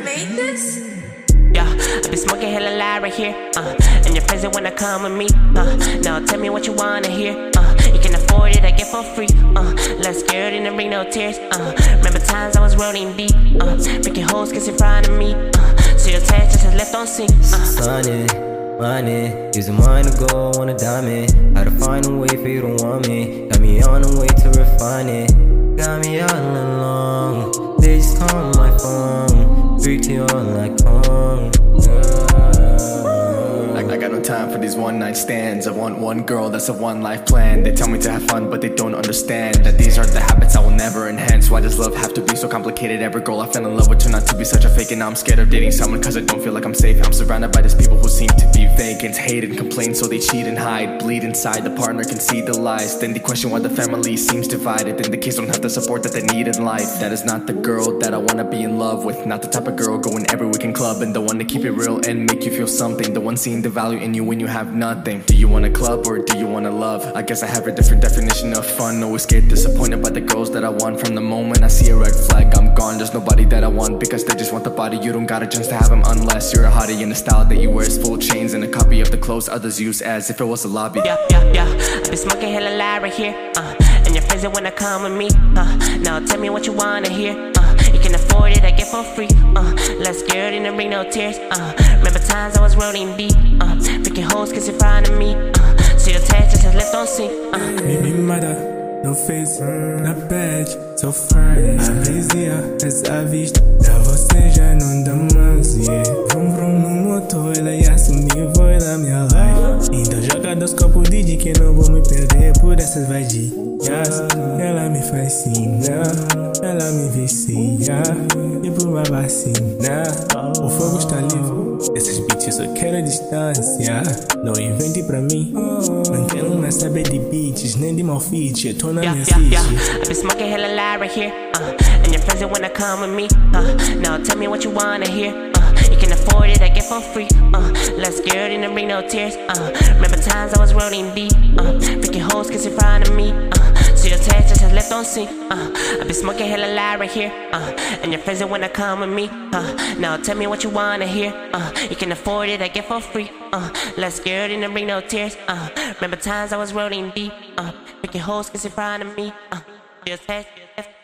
made this? Yeah, I been smoking hella loud right here, and your friends they wanna come with me, now tell me what you wanna hear, you can afford it, I get for free, less scared and bring no tears, remember times I was rolling deep, freaking hoes kiss in front of me, so your text just left on scene, Money, using mine to go on a diamond. How to find a way for you to want me. Got me on the way to refine it. Got me all along. They just call my phone. Freak to you all like home. I got no time for these one-night stands. I want one girl, that's a one-life plan. They tell me to have fun, but they don't understand that these are the habits I will never enhance. Why does love have to be so complicated? Every girl I fell in love with turned out to be such a fake. And now I'm scared of dating someone cause I don't feel like I'm safe. I'm surrounded by these people who seem to be vacant, hate and complain, so they cheat and hide. Bleed inside, the partner can see the lies. Then they question why the family seems divided. Then the kids don't have the support that they need in life. That is not the girl that I wanna be in love with. Not the type of girl going every weekend club. And the one to keep it real and make you feel something. The one seeing the value in you when you have nothing. Do you want a club or do you want to love? I guess I have a different definition of fun. Always get disappointed by the girls that I want. From the moment I see a red flag, I'm gone. There's nobody that I want because they just want the body. You don't got a chance to have them unless you're a hottie. And the style that you wear is full chains and a copy of the clothes others use as if it was a lobby. Yeah, I been smoking hella loud right here, and your friends they wanna come with me, now tell me what you wanna hear, you can afford it, I get for free, less scared and bring no tears, remember times I was rolling deep, freaking hoes kiss in front of me, so your text just left on scene, Baby mother, no face, na pet, so fine. A poesia, essa vista, pra você já não dá mais, yeah. Vrum vrum no motor, ela ia assumir, vou na minha life. Então joga dos copos DJ que não vou me perder por essas vadias. Ela me fascina, ela me vicia, e por uma vacina, o fogo está livre. Esses beats eu só quero a distância. Não invente pra mim, não quero mais saber de beats, nem de malfit, eu tô na minha city. I been smoking hella loud right here, and your friends they wanna come with me, now tell me what you wanna hear, you can afford it, I get for free, less scared and bring no tears, remember times I was rolling deep, freaking hoes kiss in front of me, so your text just left on scene, I been smoking hella loud right here, and your friends they wanna come with me, now tell me what you wanna hear, you can afford it, I get for free, less scared and bring no tears, remember times I was rolling deep, freaking hoes kiss in front of me, your text